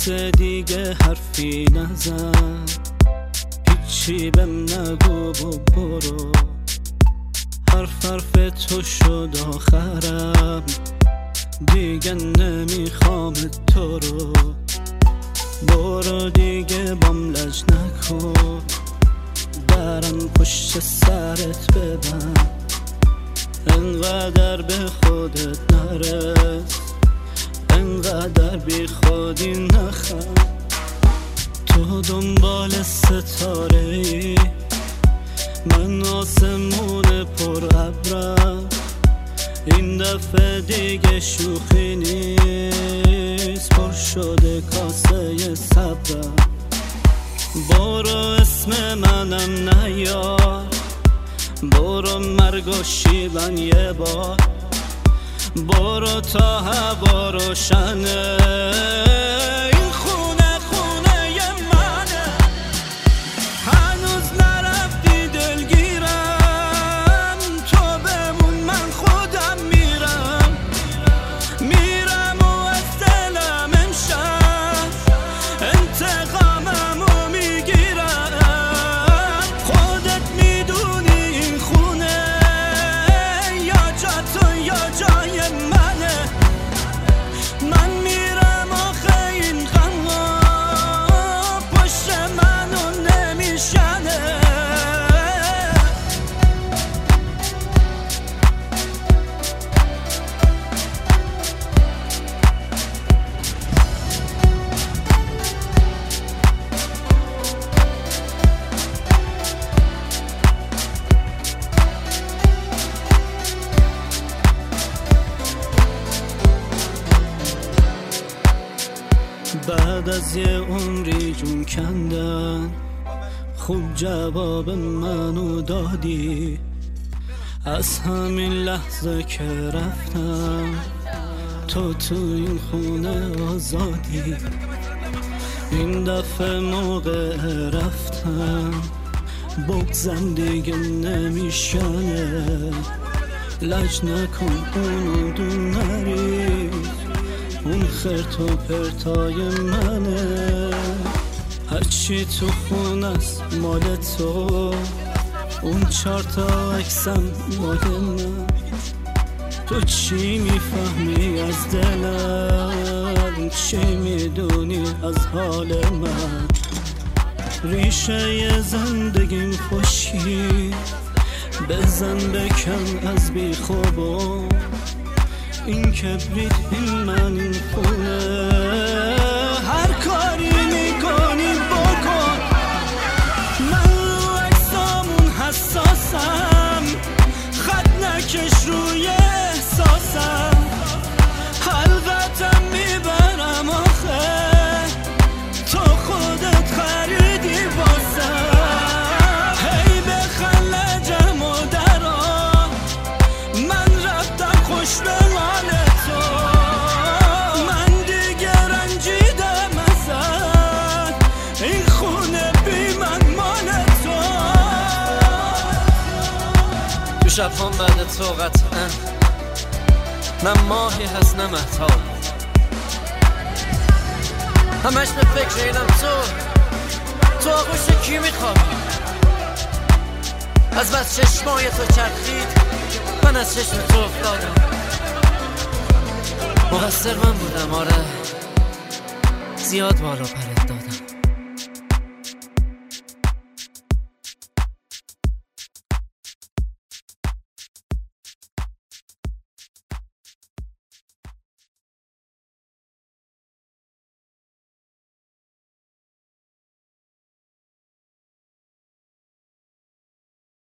واسه دیگه حرفی نزن، هیچی بهم نگو و برو، حرف تو شد آخرم، دیگه نمیخوام تو رو. برو دیگه بام لج نکن، درم پشت سرت ببند، انقدر به خودت نرس، انقدر بی خودی نخند. تو دنبال ستاره ای، من آسمون پر ابرم، این دفعه دیگه شوخی نیست، پر شده کاسه صبرم. برو اسم منم نیار، برو مرگ و شیون یه بار، برو تا هوا روشنه، این خونه خونه منه، هنوز نرفتی دلگیرم، تو بمون من خودم میرم، میرم و از دلم امشب انتقاممو میگیرم. خودت میدونی این خونه یا جا تو یا جای منه، من میرم آخه این غما پشت منو نمیشنه. بعد از یه عمری جون کندن، خوب جواب منو دادی، از همین لحظه که رفتم تو این خونه آزادی. این دفعه موقع رفتم بگذم دیگه نمیشنه، لج نکن اونو دون نری، اون خرت و پرتای منه، هرچی تو خونست مال تو، اون 4 تا عکسم مال من. تو چی میفهمی از دلم، چی میدونی از حال من، ریشه زندگیم خوشی، بزن بکن از بی خوبم، این کبریت این من این خونه، هر کاری میکنی بکن، من رو اجسامون حساسم، خط نکش روی احساسم، حلقتم میبرم آخه تو خودت خریدی واسم، هی بخله جمع و درا، من رفتم خوش به حال تو، من دیگه رنجیدم ازت، این خونه بی من مال تو. تو شبهام بعد تو قطعا نه ماهی هست نه مهتاب، همش به فکر اینم تو آغوش کی میخوام، از بس چشمای تو چرخید من از چشم تو افتادم، مقصر من بودم آره، زیاد بالا پرت دادم.